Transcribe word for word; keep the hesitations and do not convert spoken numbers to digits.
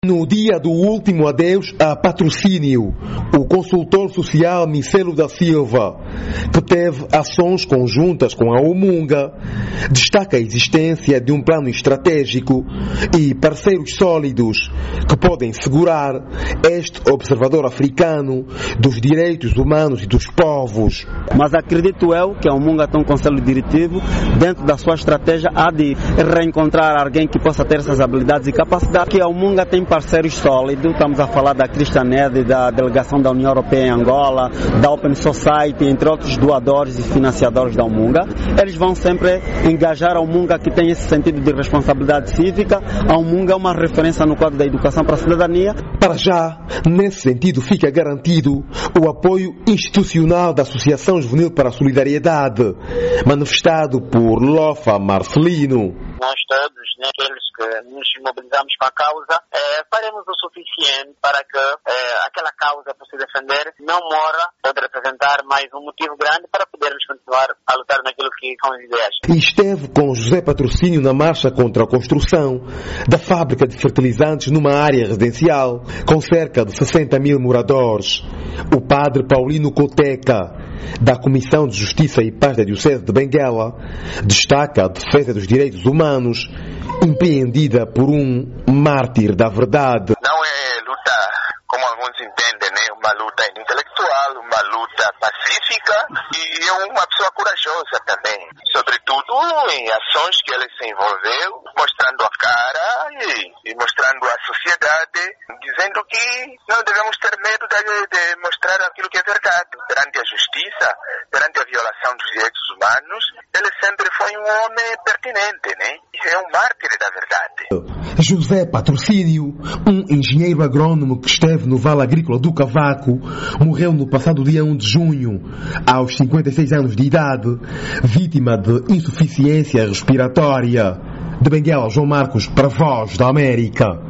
No dia do último adeus a Patrocínio, o consultor social Micelo da Silva, que teve ações conjuntas com a Umunga, destaca a existência de um plano estratégico e parceiros sólidos que podem segurar este observador africano dos direitos humanos e dos povos. Mas acredito eu que a Umunga tem um conselho diretivo, dentro da sua estratégia há de reencontrar alguém que possa ter essas habilidades e capacidade, que a Umunga tem parceiros sólidos. Estamos a falar da Cristianed, da delegação da União Europeia em Angola, da Open Society, entre outros doadores e financiadores da Umunga. Eles vão sempre engajar a Umunga, que tem esse sentido de responsabilidade cívica. A Umunga é uma referência no quadro da educação para a cidadania. Para já, nesse sentido, fica garantido o apoio institucional da Associação Juvenil para a Solidariedade, manifestado por Lofa Marcelino. Nós todos, né, aqueles que nos mobilizamos com a causa, é, faremos o suficiente para que é, aquela causa por se defender não morra, pode representar mais um motivo grande para podermos continuar a lutar naquilo que são as ideias. E esteve com José Patrocínio na marcha contra a construção da fábrica de fertilizantes numa área residencial com cerca de sessenta mil moradores. O padre Paulino Coteca, da Comissão de Justiça e Paz da Diocese de Benguela, destaca a defesa dos direitos humanos, empreendida por um mártir da verdade. Não é luta, como alguns entendem, né? Uma luta intelectual, uma luta pacífica, e é uma pessoa corajosa também, sobretudo em ações que ele se envolveu, mostrando a cara e, e mostrando à sociedade, dizendo que não devemos ter medo de, de mostrar aquilo que é verdade. Perante a justiça, perante a violação dos direitos humanos, ele sempre foi um homem pertinente, né? É um mártir da verdade. José Patrocínio, um engenheiro agrônomo que esteve no Vale Agrícola do Cavaco, morreu no passado dia um de junho, aos cinquenta e seis anos de idade, vítima de insuficiência respiratória. De Benguela, João Marcos, para a Voz da América.